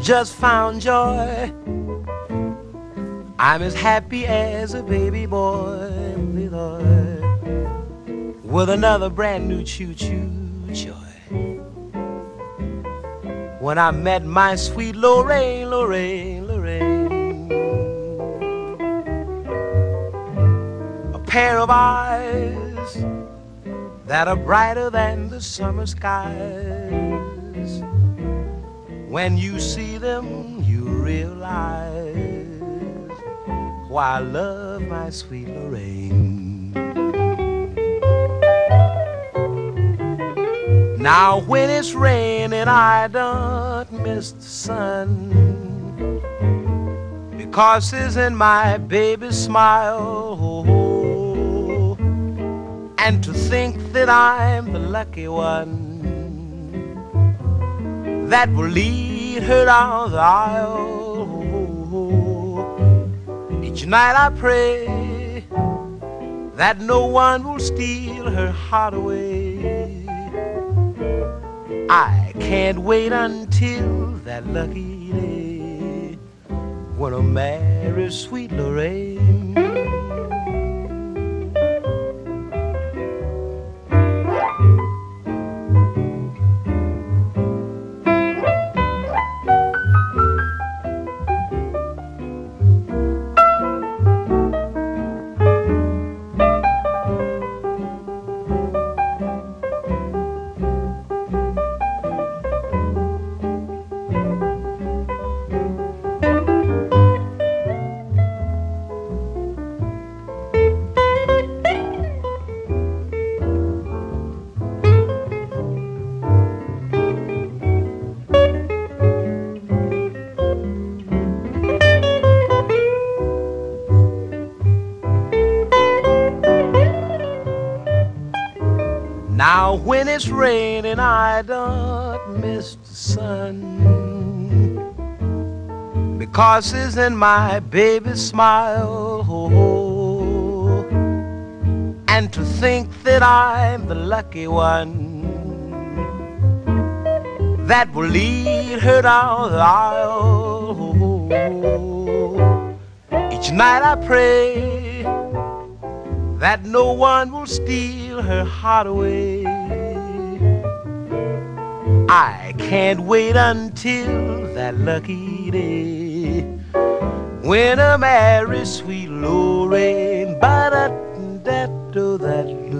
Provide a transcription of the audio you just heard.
just found joy. I'm as happy as a baby boy with another brand new choo-choo joy. When I met my sweet Lorraine, Lorraine, Lorraine, a pair of eyes that are brighter than the summer skies. When you see them, you realize why I love my sweet Lorraine. Now when it's raining, I don't miss the sun, because it's in my baby's smile. And to think that I'm the lucky one that will lead her down the aisle. Each night I pray that no one will steal her heart away. I can't wait until that lucky day when I'll marry sweet Lorraine. Now when it's raining, I don't miss the sun, because it's in my baby's smile. And to think that I'm the lucky one that will lead her down the aisle. Each night I pray that no one will steal her heart away. I can't wait until that lucky day when I marry sweet Lorraine. Ba-da-da-da, that